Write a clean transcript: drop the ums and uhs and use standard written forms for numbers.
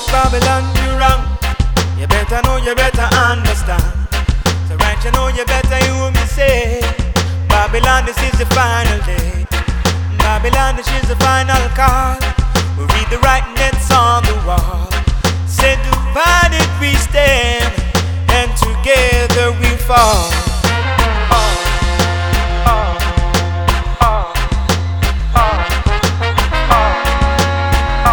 Babylon, you wrong. You better know, you better understand. So right, you know, you better hear me say, Babylon, this is the final day. Babylon, this is the final call. We read the